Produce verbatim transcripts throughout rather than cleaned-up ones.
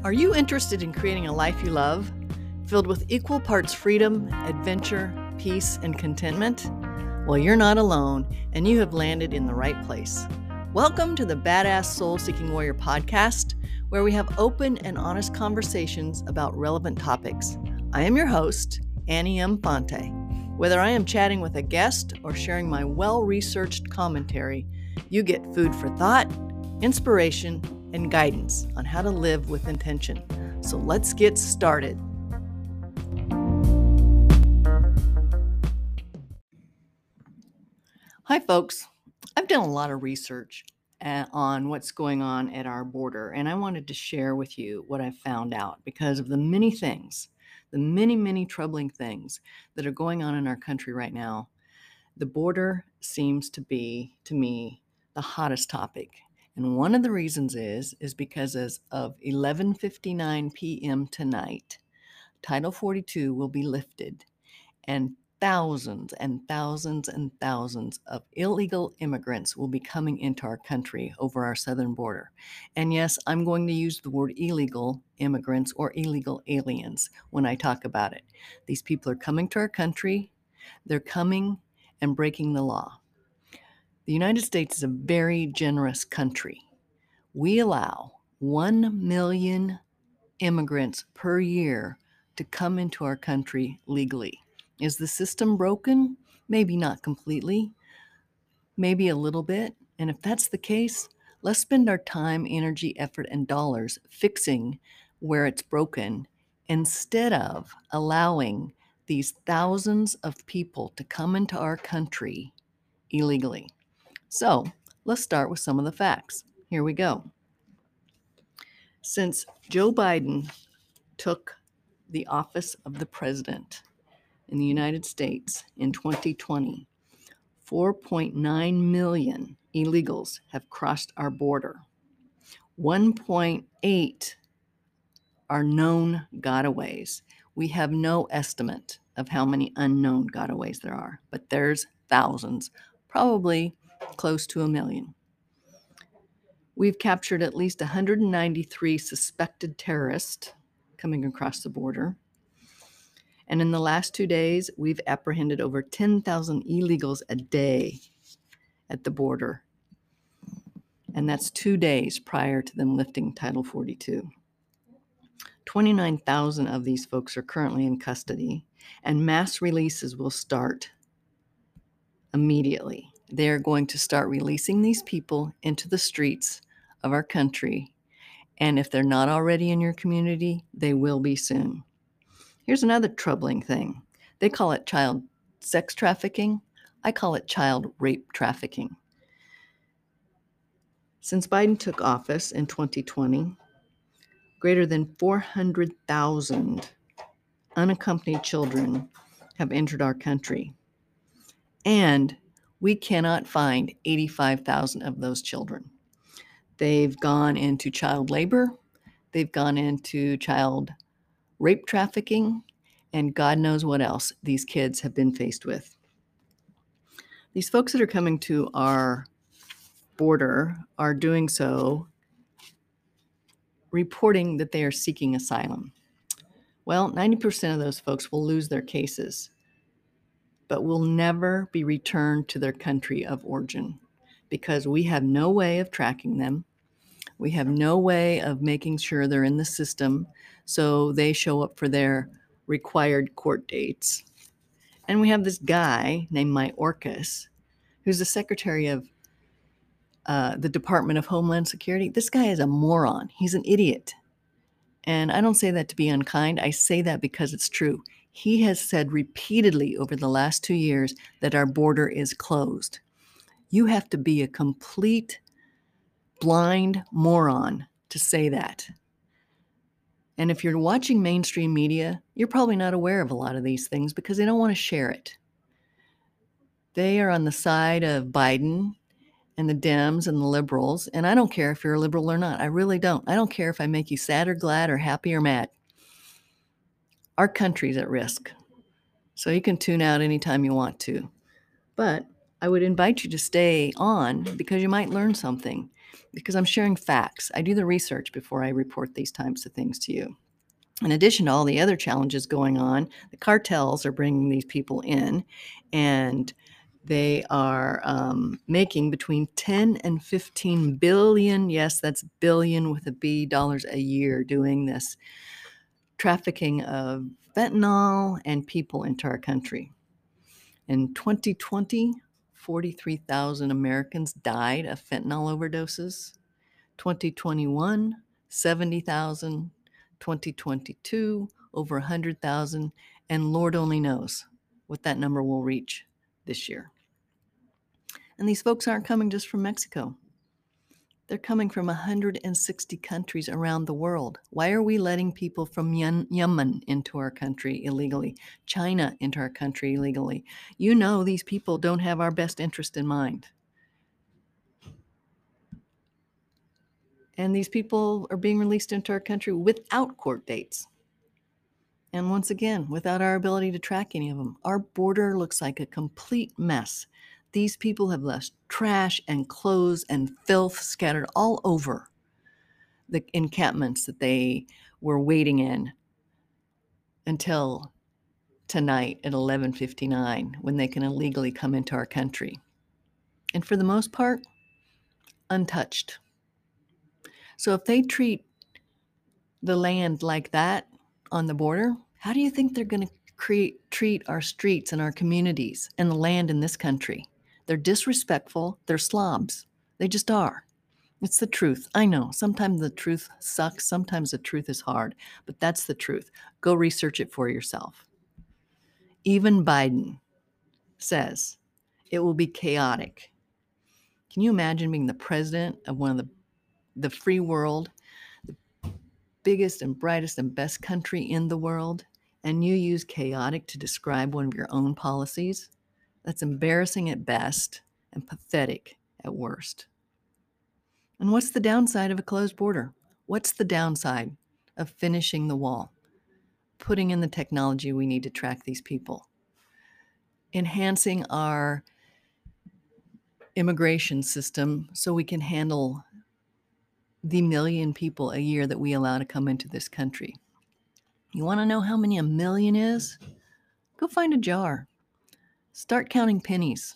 Are you interested in creating a life you love, filled with equal parts freedom, adventure, peace, and contentment? Well, you're not alone, and you have landed in the right place. Welcome to the Badass Soul Seeking Warrior podcast, where we have open and honest conversations about relevant topics. I am your host, Annie M. Fonte. Whether I am chatting with a guest or sharing my well-researched commentary, you get food for thought, inspiration, and guidance on how to live with intention. So let's get started. Hi, folks. I've done a lot of research uh, on what's going on at our border, and I wanted to share with you what I found out because of the many things, the many, many troubling things that are going on in our country right now. The border seems to be, to me, the hottest topic. And one of the reasons is, is because as of eleven fifty-nine p.m. tonight, Title forty-two will be lifted, and thousands and thousands and thousands of illegal immigrants will be coming into our country over our southern border. And yes, I'm going to use the word illegal immigrants or illegal aliens when I talk about it. These people are coming to our country. They're coming and breaking the law. The United States is a very generous country. We allow one million immigrants per year to come into our country legally. Is the system broken? Maybe not completely, maybe a little bit. And if that's the case, let's spend our time, energy, effort, and dollars fixing where it's broken instead of allowing these thousands of people to come into our country illegally. So let's start with some of the facts. Here we go. Since Joe Biden took the office of the president in the United States in twenty twenty, four point nine million illegals have crossed our border. one point eight are known gotaways. We have no estimate of how many unknown gotaways there are, but there's thousands, probably close to a million. We've captured at least one hundred ninety-three suspected terrorists coming across the border. And in the last two days, we've apprehended over ten thousand illegals a day at the border. And that's two days prior to them lifting Title forty-two. twenty-nine thousand of these folks are currently in custody, and mass releases will start immediately. They're going to start releasing these people into the streets of our country. And if they're not already in your community, they will be soon. Here's another troubling thing. They call it child sex trafficking. I call it child rape trafficking. Since Biden took office in twenty twenty, greater than four hundred thousand unaccompanied children have entered our country. And we cannot find eighty-five thousand of those children. They've gone into child labor. They've gone into child rape trafficking, and God knows what else these kids have been faced with. These folks that are coming to our border are doing so reporting that they are seeking asylum. Well, ninety percent of those folks will lose their cases, but will never be returned to their country of origin because we have no way of tracking them. We have no way of making sure they're in the system so they show up for their required court dates. And we have this guy named Mayorkas, who's the secretary of uh, the Department of Homeland Security. This guy is a moron. He's an idiot. And I don't say that to be unkind. I say that because it's true. He has said repeatedly over the last two years that our border is closed. You have to be a complete blind moron to say that. And if you're watching mainstream media, you're probably not aware of a lot of these things because they don't want to share it. They are on the side of Biden and the Dems and the liberals, and I don't care if you're a liberal or not. I really don't. I don't care if I make you sad or glad or happy or mad. Our country's at risk. So you can tune out anytime you want to. But I would invite you to stay on because you might learn something. because I'm sharing facts. I do the research before I report these types of things to you. In addition to all the other challenges going on, the cartels are bringing these people in, and they are um, making between ten and fifteen billion, yes, that's billion with a B, dollars a year doing this trafficking of fentanyl and people into our country. In twenty twenty, forty-three thousand Americans died of fentanyl overdoses. twenty twenty-one, seventy thousand. twenty twenty-two, over one hundred thousand. And Lord only knows what that number will reach this year. And these folks aren't coming just from Mexico. They're coming from one hundred sixty countries around the world. Why are we letting people from Yemen into our country illegally, China into our country illegally? You know these people don't have our best interest in mind. And these people are being released into our country without court dates. And once again, without our ability to track any of them. Our border looks like a complete mess. These people have left trash and clothes and filth scattered all over the encampments that they were waiting in until tonight at eleven fifty-nine, when they can illegally come into our country. And for the most part, untouched. So if they treat the land like that on the border, how do you think they're going to create, treat our streets and our communities and the land in this country? They're disrespectful. They're slobs. They just are. It's the truth. I know. Sometimes the truth sucks. Sometimes the truth is hard. But that's the truth. Go research it for yourself. Even Biden says it will be chaotic. Can you imagine being the president of one of the, the free world, the biggest and brightest and best country in the world, and you use chaotic to describe one of your own policies? That's embarrassing at best and pathetic at worst. And what's the downside of a closed border? What's the downside of finishing the wall? Putting in the technology we need to track these people. Enhancing our immigration system so we can handle the million people a year that we allow to come into this country. You want to know how many a million is? Go find a jar. Start counting pennies.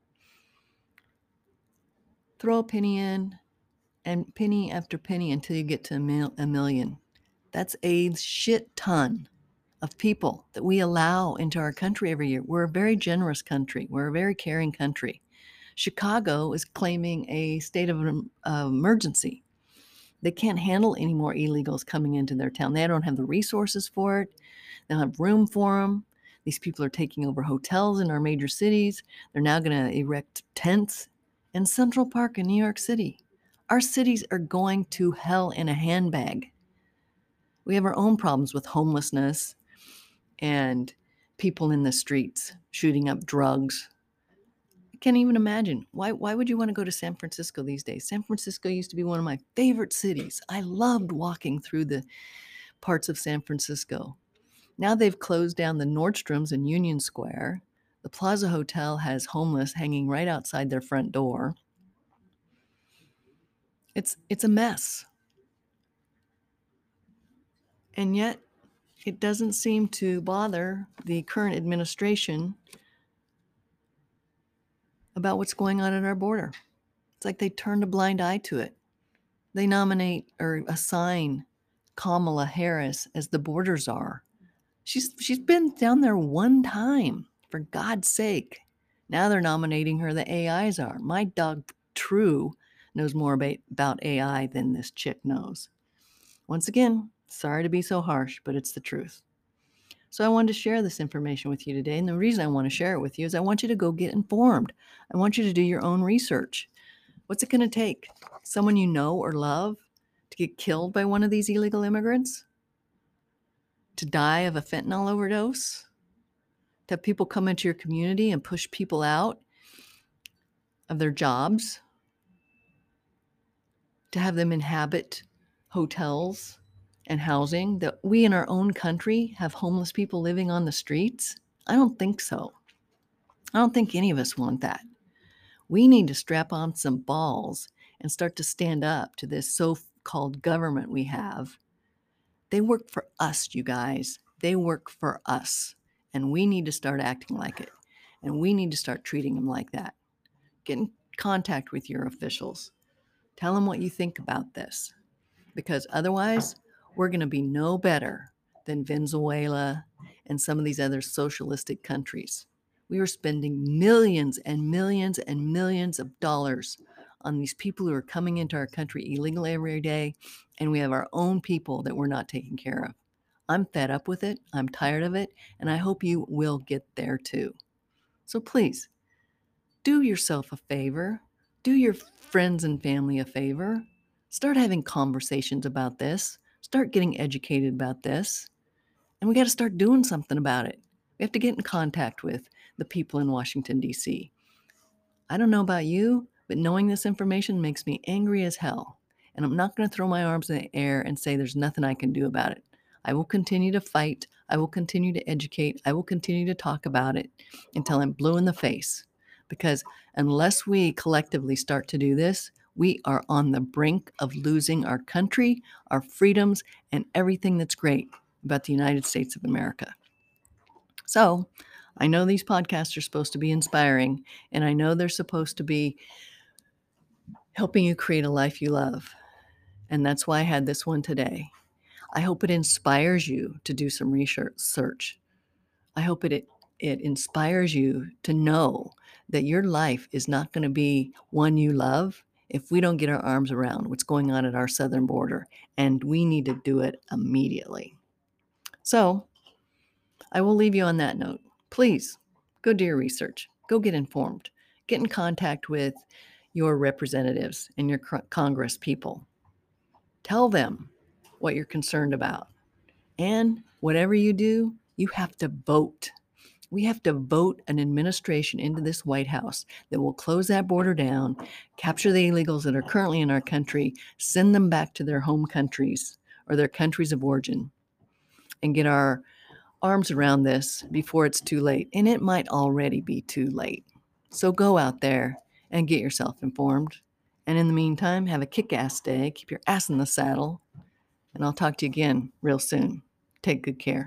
Throw a penny in, and penny after penny until you get to a, mil- a million. That's a shit ton of people that we allow into our country every year. We're a very generous country. We're a very caring country. Chicago is claiming a state of uh, emergency. They can't handle any more illegals coming into their town. They don't have the resources for it. They don't have room for them. These people are taking over hotels in our major cities. They're now going to erect tents in Central Park in New York City. Our cities are going to hell in a handbag. We have our own problems with homelessness and people in the streets shooting up drugs. I can't even imagine. Why, why would you want to go to San Francisco these days? San Francisco used to be one of my favorite cities. I loved walking through the parts of San Francisco. Now they've closed down the Nordstroms in Union Square. The Plaza Hotel has homeless hanging right outside their front door. It's, it's a mess. And yet, it doesn't seem to bother the current administration about what's going on at our border. It's like they turned a blind eye to it. They nominate or assign Kamala Harris as the border czar. She's she's been down there one time, for God's sake. Now they're nominating her the A I czar. My dog True knows more about, about A I than this chick knows. Once again, sorry to be so harsh, but it's the truth. So I wanted to share this information with you today. And the reason I want to share it with you is I want you to go get informed. I want you to do your own research. What's it going to take? Someone you know or love to get killed by one of these illegal immigrants? To die of a fentanyl overdose? To have people come into your community and push people out of their jobs? To have them inhabit hotels and housing? That we in our own country have homeless people living on the streets? I don't think so. I don't think any of us want that. We need to strap on some balls and start to stand up to this so-called government we have. They work for us, you guys. They work for us. And we need to start acting like it. And we need to start treating them like that. Get in contact with your officials. Tell them what you think about this. Because otherwise, we're going to be no better than Venezuela and some of these other socialistic countries. We are spending millions and millions and millions of dollars on these people who are coming into our country illegally every day, and we have our own people that we're not taking care of. I'm fed up with it. I'm tired of it, and I hope you will get there too. So please, do yourself a favor. Do your friends and family a favor. Start having conversations about this. Start getting educated about this. And we got to start doing something about it. We have to get in contact with the people in Washington, D C. I don't know about you, but knowing this information makes me angry as hell. And I'm not going to throw my arms in the air and say there's nothing I can do about it. I will continue to fight. I will continue to educate. I will continue to talk about it until I'm blue in the face. Because unless we collectively start to do this, we are on the brink of losing our country, our freedoms, and everything that's great about the United States of America. So I know these podcasts are supposed to be inspiring, and I know they're supposed to be helping you create a life you love. And that's why I had this one today. I hope it inspires you to do some research. I hope it, it inspires you to know that your life is not going to be one you love if we don't get our arms around what's going on at our southern border, and we need to do it immediately. So I will leave you on that note. Please go do your research. Go get informed. Get in contact with your representatives and your Congress people. Tell them what you're concerned about. And whatever you do, you have to vote. We have to vote an administration into this White House that will close that border down, capture the illegals that are currently in our country, send them back to their home countries or their countries of origin, and get our arms around this before it's too late. And it might already be too late. So go out there and get yourself informed. And in the meantime, have a kick-ass day. Keep your ass in the saddle. And I'll talk to you again real soon. Take good care.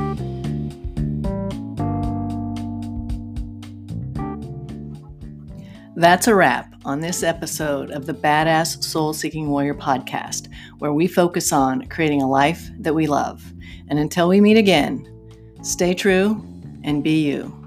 That's a wrap on this episode of the Badass Soul Seeking Warrior podcast, where we focus on creating a life that we love. And until we meet again, stay true and be you.